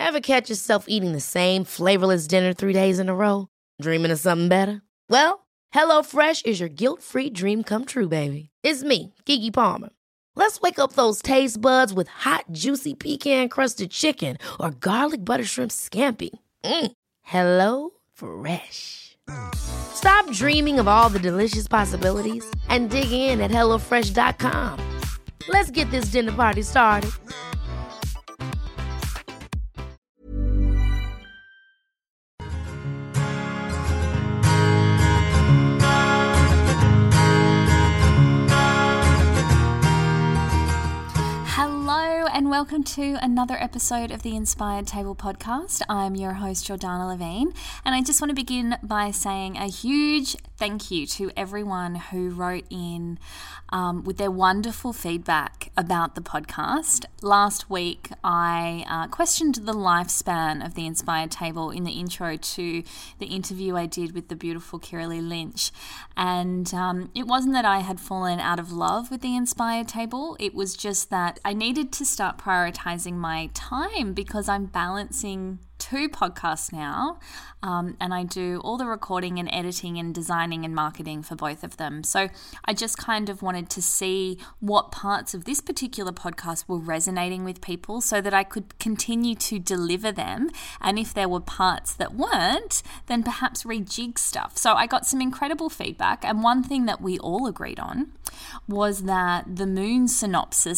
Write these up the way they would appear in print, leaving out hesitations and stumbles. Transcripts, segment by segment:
Ever catch yourself eating the same flavorless dinner 3 days in a row? Dreaming of something better? Well, HelloFresh is your guilt-free dream come true, baby. It's me, Keke Palmer. Let's wake up those taste buds with hot, juicy pecan-crusted chicken or garlic butter shrimp scampi. Hello Fresh. Stop dreaming of all the delicious possibilities and dig in at HelloFresh.com. Let's get this dinner party started. Hello and welcome to another episode of the Inspired Table podcast. I'm your host, Jordana Levine, and I just want to begin by saying a huge thank you to everyone who wrote in with their wonderful feedback about the podcast. Last week, I questioned the lifespan of the Inspired Table in the intro to the interview I did with the beautiful Kiralee Lynch, and it wasn't that I had fallen out of love with the Inspired Table, it was just that I needed to start prioritizing my time because I'm balancing 2 podcasts now, and I do all the recording and editing and designing and marketing for both of them. So I just kind of wanted to see what parts of this particular podcast were resonating with people so that I could continue to deliver them. And if there were parts that weren't, then perhaps rejig stuff. So I got some incredible feedback, and one thing that we all agreed on was that the moon synopsi,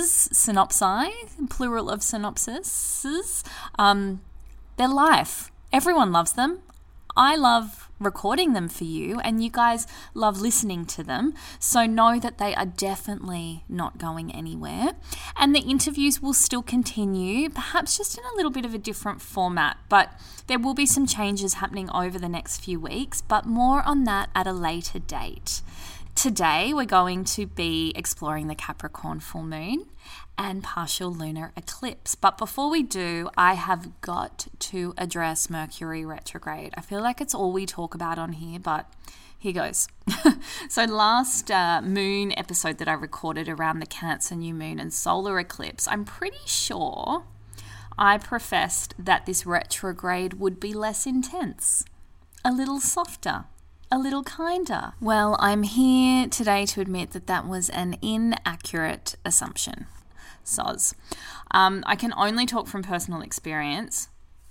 plural of synopsis, they're life. Everyone loves them. I love recording them for you, and you guys love listening to them. So know that they are definitely not going anywhere. And the interviews will still continue, perhaps just in a little bit of a different format, but there will be some changes happening over the next few weeks, but more on that at a later date. Today, we're going to be exploring the Capricorn full moon and partial lunar eclipse. But before we do, I have got to address Mercury retrograde. I feel like it's all we talk about on here, but here goes. So last moon episode that I recorded around the Cancer new moon and solar eclipse, I'm pretty sure I professed that this retrograde would be less intense, a little softer, a little kinder. Well, I'm here today to admit that that was an inaccurate assumption. Soz. I can only talk from personal experience.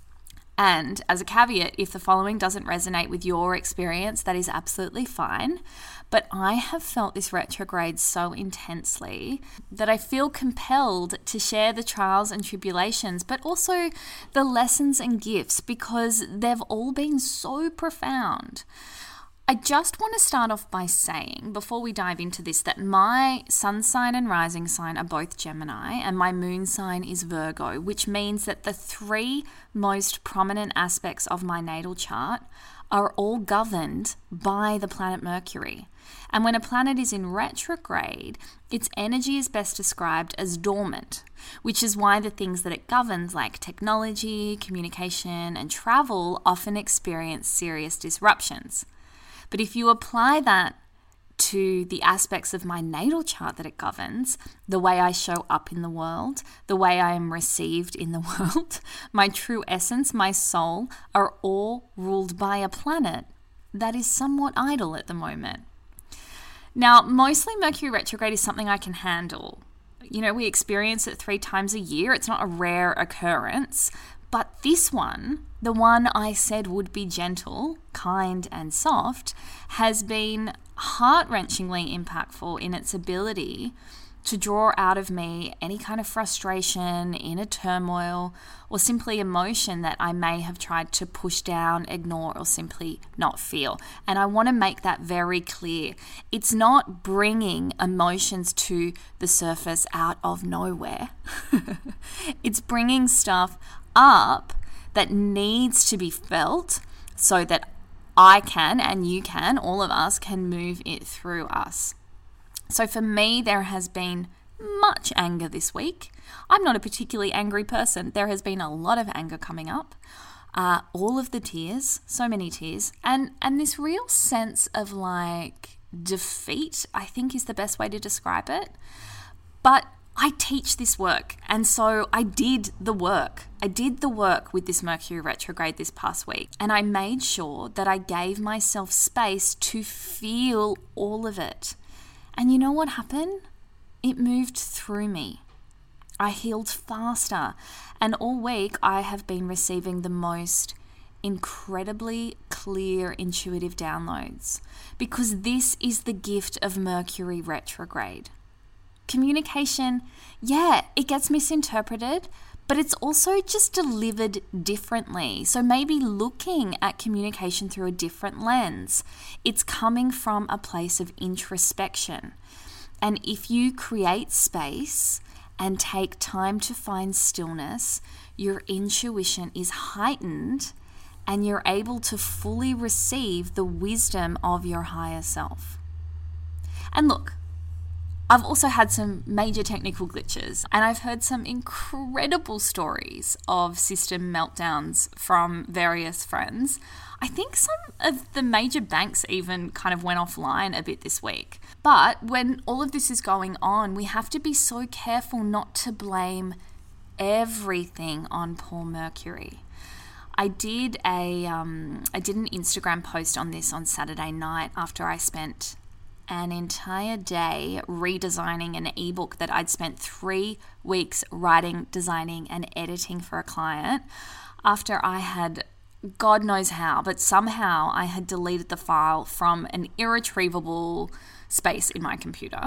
And as a caveat, if the following doesn't resonate with your experience, that is absolutely fine. But I have felt this retrograde so intensely that I feel compelled to share the trials and tribulations, but also the lessons and gifts, because they've all been so profound. I just want to start off by saying, before we dive into this, that my sun sign and rising sign are both Gemini and my moon sign is Virgo, which means that the 3 most prominent aspects of my natal chart are all governed by the planet Mercury. And when a planet is in retrograde, its energy is best described as dormant, which is why the things that it governs, like technology, communication, and travel, often experience serious disruptions. But if you apply that to the aspects of my natal chart that it governs, the way I show up in the world, the way I am received in the world, my true essence, my soul, are all ruled by a planet that is somewhat idle at the moment. Now, mostly Mercury retrograde is something I can handle. You know, we experience it 3 times a year. It's not a rare occurrence. But this one, the one I said would be gentle, kind, and soft, has been heart-wrenchingly impactful in its ability to draw out of me any kind of frustration, inner turmoil, or simply emotion that I may have tried to push down, ignore, or simply not feel. And I want to make that very clear. It's not bringing emotions to the surface out of nowhere. It's bringing stuff up that needs to be felt so that I can, and you can, all of us can move it through us. So for me, there has been much anger this week. I'm not a particularly angry person. There has been a lot of anger coming up. All of the tears, so many tears, and this real sense of like defeat, I think is the best way to describe it. But I teach this work, and so I did the work. I did the work with this Mercury retrograde this past week, and I made sure that I gave myself space to feel all of it. And you know what happened? It moved through me. I healed faster, and all week I have been receiving the most incredibly clear intuitive downloads, because this is the gift of Mercury retrograde. Communication, yeah, it gets misinterpreted, but it's also just delivered differently. So maybe looking at communication through a different lens. It's coming from a place of introspection. And if you create space and take time to find stillness, your intuition is heightened and you're able to fully receive the wisdom of your higher self. And look, I've also had some major technical glitches, and I've heard some incredible stories of system meltdowns from various friends. I think some of the major banks even kind of went offline a bit this week. But when all of this is going on, we have to be so careful not to blame everything on poor Mercury. I did an Instagram post on this on Saturday night after I spent an entire day redesigning an ebook that I'd spent 3 weeks writing, designing, and editing for a client after I had, God knows how, but somehow I had deleted the file from an irretrievable space in my computer.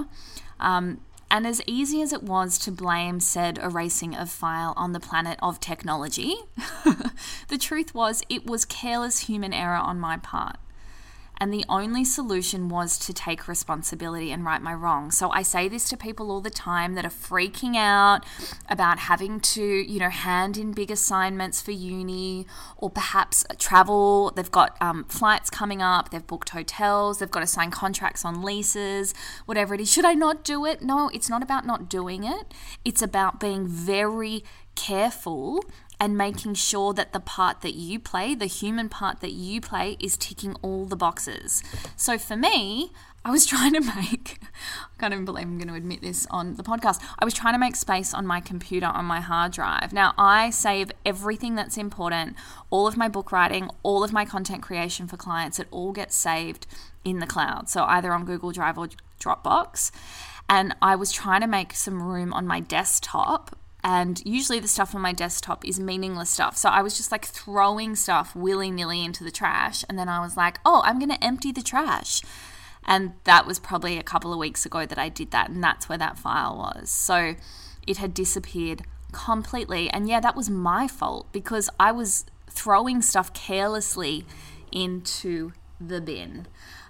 And as easy as it was to blame said erasing of file on the planet of technology, the truth was it was careless human error on my part. And the only solution was to take responsibility and right my wrong. So I say this to people all the time that are freaking out about having to, hand in big assignments for uni or perhaps travel. They've got flights coming up. They've booked hotels. They've got to sign contracts on leases, whatever it is. Should I not do it? No, it's not about not doing it. It's about being very careful and making sure that the part that you play, the human part that you play, is ticking all the boxes. So for me, I was trying to make, I can't even believe I'm going to admit this on the podcast, I was trying to make space on my computer, on my hard drive. Now, I save everything that's important, all of my book writing, all of my content creation for clients, it all gets saved in the cloud. So either on Google Drive or Dropbox. And I was trying to make some room on my desktop. And usually the stuff on my desktop is meaningless stuff. So I was just like throwing stuff willy-nilly into the trash. And then I was like, oh, I'm going to empty the trash. And that was probably a couple of weeks ago that I did that. And that's where that file was. So it had disappeared completely. And yeah, that was my fault because I was throwing stuff carelessly into the bin.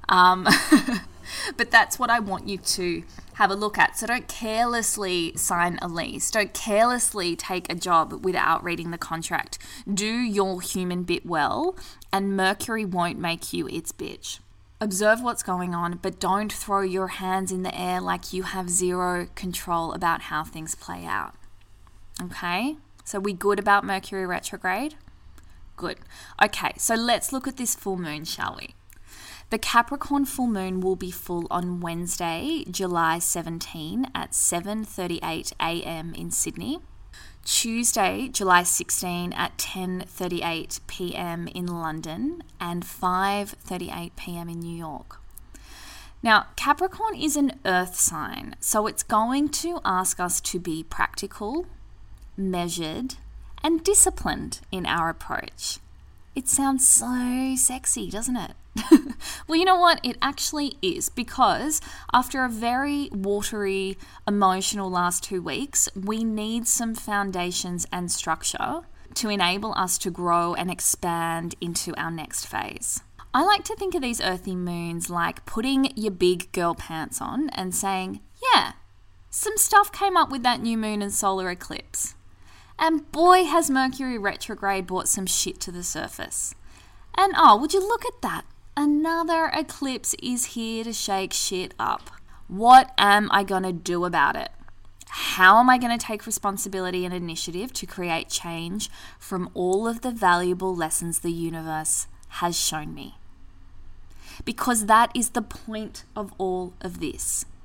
But that's what I want you to have a look at. So don't carelessly sign a lease. Don't carelessly take a job without reading the contract. Do your human bit well, and Mercury won't make you its bitch. Observe what's going on, but don't throw your hands in the air like you have zero control about how things play out. Okay? So we good about Mercury retrograde? Good. Okay, so let's look at this full moon, shall we? The Capricorn full moon will be full on Wednesday, July 17 at 7:38 a.m. in Sydney. Tuesday, July 16 at 10:38 p.m. in London and 5:38 p.m. in New York. Now, Capricorn is an earth sign, so it's going to ask us to be practical, measured, and disciplined in our approach. It sounds so sexy, doesn't it? Well, you know what? It actually is, because after a very watery, emotional last 2 weeks, we need some foundations and structure to enable us to grow and expand into our next phase. I like to think of these earthy moons like putting your big girl pants on and saying, yeah, some stuff came up with that new moon and solar eclipse. And boy, has Mercury retrograde brought some shit to the surface. And oh, would you look at that? Another eclipse is here to shake shit up. What am I going to do about it? How am I going to take responsibility and initiative to create change from all of the valuable lessons the universe has shown me? Because that is the point of all of this.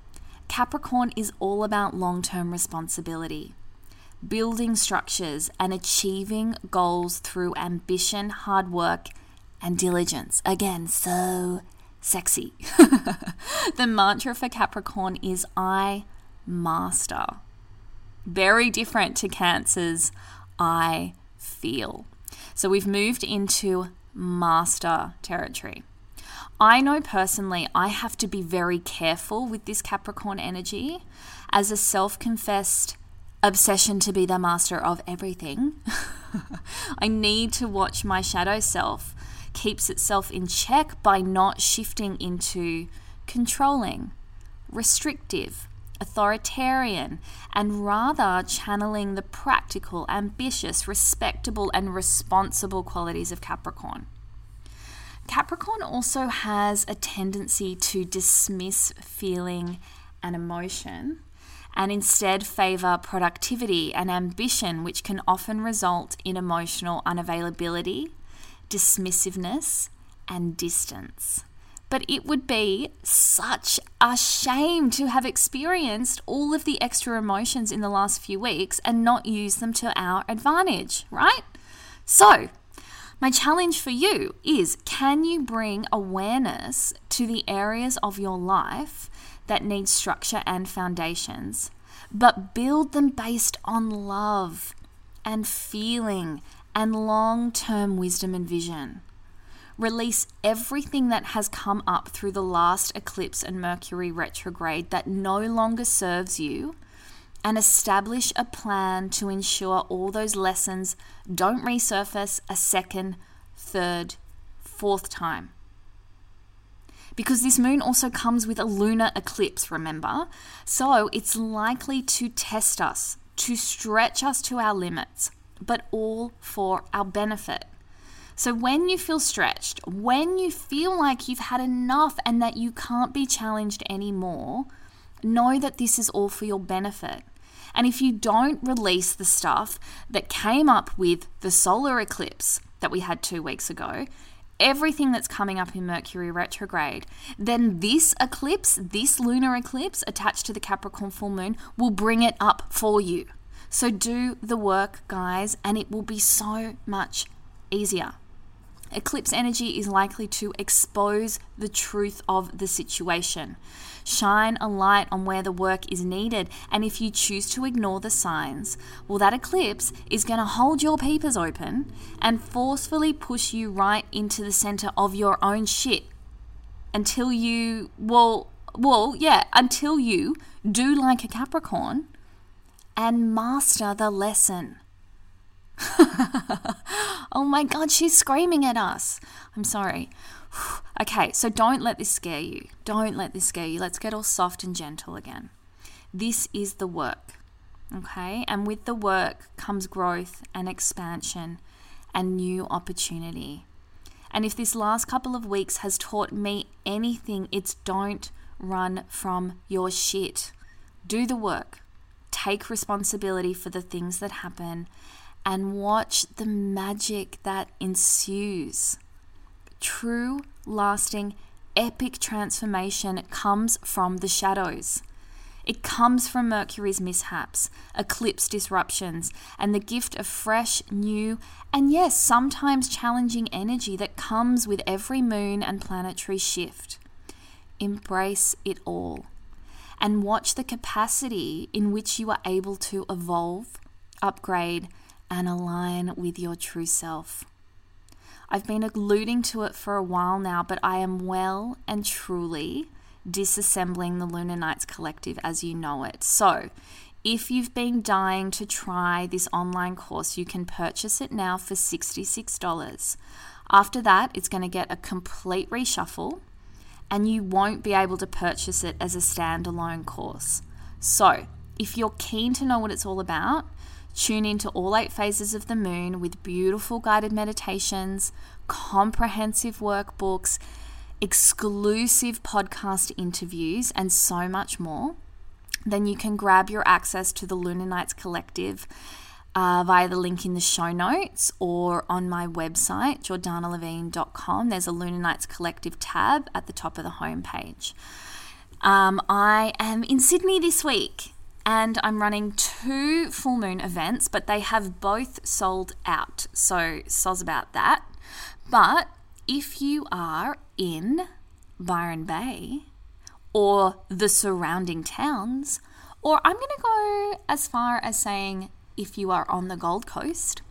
Capricorn is all about long-term responsibility, building structures and achieving goals through ambition, hard work, and diligence. Again, so sexy. The mantra for Capricorn is I master. Very different to Cancer's I feel. So we've moved into master territory. I know personally I have to be very careful with this Capricorn energy as a self-confessed obsession to be the master of everything. I need to watch my shadow self keeps itself in check by not shifting into controlling, restrictive, authoritarian, and rather channeling the practical, ambitious, respectable, and responsible qualities of Capricorn. Capricorn also has a tendency to dismiss feeling and emotion and instead favor productivity and ambition, which can often result in emotional unavailability, dismissiveness, and distance. But it would be such a shame to have experienced all of the extra emotions in the last few weeks and not use them to our advantage, right? So, my challenge for you is, can you bring awareness to the areas of your life that need structure and foundations, but build them based on love and feeling and long-term wisdom and vision? Release everything that has come up through the last eclipse and Mercury retrograde that no longer serves you, and establish a plan to ensure all those lessons don't resurface a second, third, fourth time. Because this moon also comes with a lunar eclipse, remember? So it's likely to test us, to stretch us to our limits, but all for our benefit. So when you feel stretched, when you feel like you've had enough and that you can't be challenged anymore, know that this is all for your benefit. And if you don't release the stuff that came up with the solar eclipse that we had 2 weeks ago, everything that's coming up in Mercury retrograde, then this eclipse, this lunar eclipse attached to the Capricorn full moon, will bring it up for you. So do the work, guys, and it will be so much easier. Eclipse energy is likely to expose the truth of the situation, shine a light on where the work is needed, and if you choose to ignore the signs, well, that eclipse is going to hold your peepers open and forcefully push you right into the center of your own shit until you, until you do like a Capricorn and master the lesson. Oh my God, she's screaming at us. I'm sorry. Okay, so don't let this scare you. Don't let this scare you. Let's get all soft and gentle again. This is the work, okay? And with the work comes growth and expansion and new opportunity. And if this last couple of weeks has taught me anything, it's don't run from your shit. Do the work. Take responsibility for the things that happen and watch the magic that ensues. True, lasting, epic transformation comes from the shadows. It comes from Mercury's mishaps, eclipse disruptions, and the gift of fresh, new, and yes, sometimes challenging energy that comes with every moon and planetary shift. Embrace it all and watch the capacity in which you are able to evolve, upgrade, and align with your true self. I've been alluding to it for a while now, but I am well and truly disassembling the Lunar Nights Collective as you know it. So if you've been dying to try this online course, you can purchase it now for $66. After that, it's going to get a complete reshuffle and you won't be able to purchase it as a standalone course. So if you're keen to know what it's all about, tune into all 8 phases of the moon with beautiful guided meditations, comprehensive workbooks, exclusive podcast interviews, and so much more. Then you can grab your access to the Lunar Nights Collective via the link in the show notes or on my website, jordanalevine.com. There's a Lunar Nights Collective tab at the top of the homepage. I am in Sydney this week and I'm running 2 full moon events, but they have both sold out. So soz about that. But if you are in Byron Bay or the surrounding towns, or I'm going to go as far as saying if you are on the Gold Coast,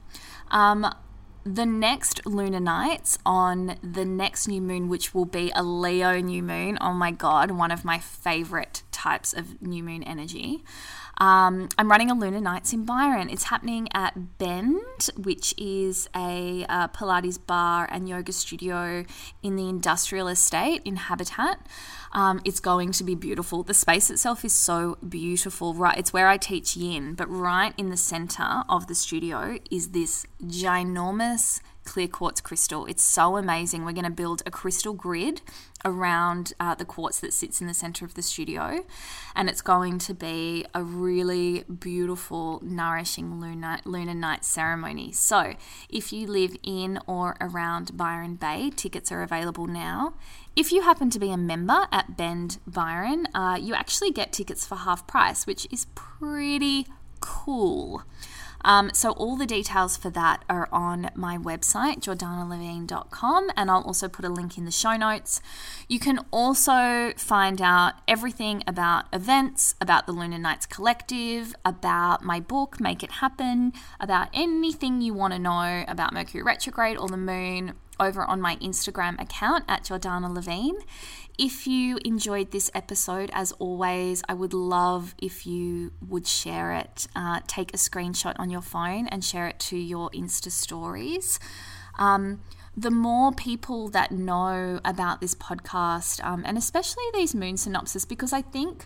the next lunar nights on the next new moon, which will be a Leo new moon, oh my God, one of my favorite types of new moon energy. I'm running a lunar nights in Byron. It's happening at Bend, which is a Pilates bar and yoga studio in the industrial estate in Habitat. It's going to be beautiful. The space itself is so beautiful. Right, it's where I teach yin, but right in the center of the studio is this ginormous clear quartz crystal. It's so amazing. We're going to build a crystal grid around the quartz that sits in the center of the studio, and it's going to be a really beautiful, nourishing lunar night ceremony. So if you live in or around Byron Bay, tickets are available now. If you happen to be a member at Bend Byron, you actually get tickets for half price, which is pretty cool. So all the details for that are on my website, jordanalevine.com, and I'll also put a link in the show notes. You can also find out everything about events, about the Lunar Nights Collective, about my book, Make It Happen, about anything you want to know about Mercury retrograde or the moon over on my Instagram account at Jordana Levine. If you enjoyed this episode, as always, I would love if you would share it. Take a screenshot on your phone and share it to your Insta stories. The more people that know about this podcast, and especially these moon synopsis, because I think,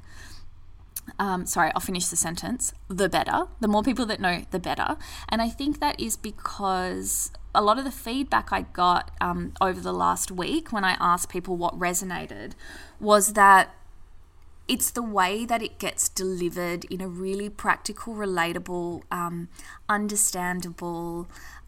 sorry, I'll finish the sentence, the better. The more people that know, the better. And I think that is because a lot of the feedback I got over the last week when I asked people what resonated was that it's the way that it gets delivered in a really practical, relatable, understandable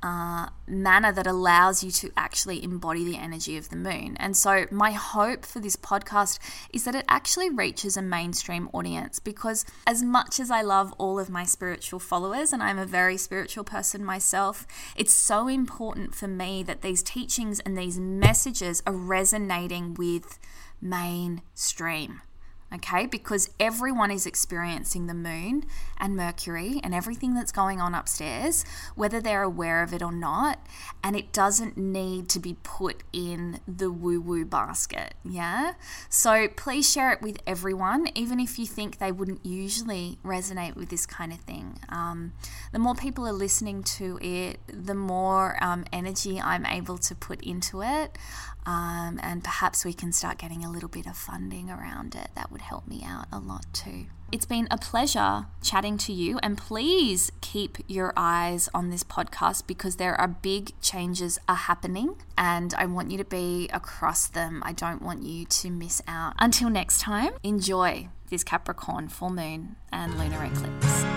manner that allows you to actually embody the energy of the moon. And so my hope for this podcast is that it actually reaches a mainstream audience, because as much as I love all of my spiritual followers, and I'm a very spiritual person myself, it's so important for me that these teachings and these messages are resonating with mainstream. Okay, because everyone is experiencing the moon and Mercury and everything that's going on upstairs, whether they're aware of it or not, and it doesn't need to be put in the woo-woo basket, yeah? So please share it with everyone, even if you think they wouldn't usually resonate with this kind of thing. The more people are listening to it, the more energy I'm able to put into it, and perhaps we can start getting a little bit of funding around it. That would help me out a lot too. It's been a pleasure chatting to you, and please keep your eyes on this podcast because there are big changes are happening and I want you to be across them. I don't want you to miss out. Until next time, enjoy this Capricorn full moon and lunar eclipse.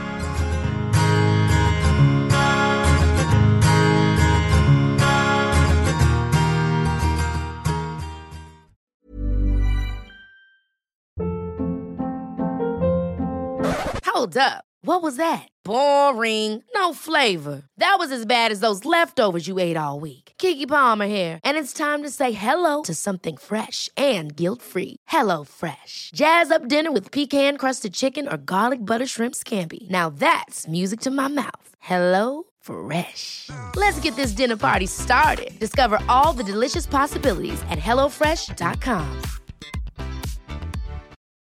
Hold up. What was that? Boring. No flavor. That was as bad as those leftovers you ate all week. Keke Palmer here. And it's time to say hello to something fresh and guilt-free. Hello Fresh. Jazz up dinner with pecan-crusted chicken or garlic butter shrimp scampi. Now that's music to my mouth. Hello Fresh. Let's get this dinner party started. Discover all the delicious possibilities at HelloFresh.com.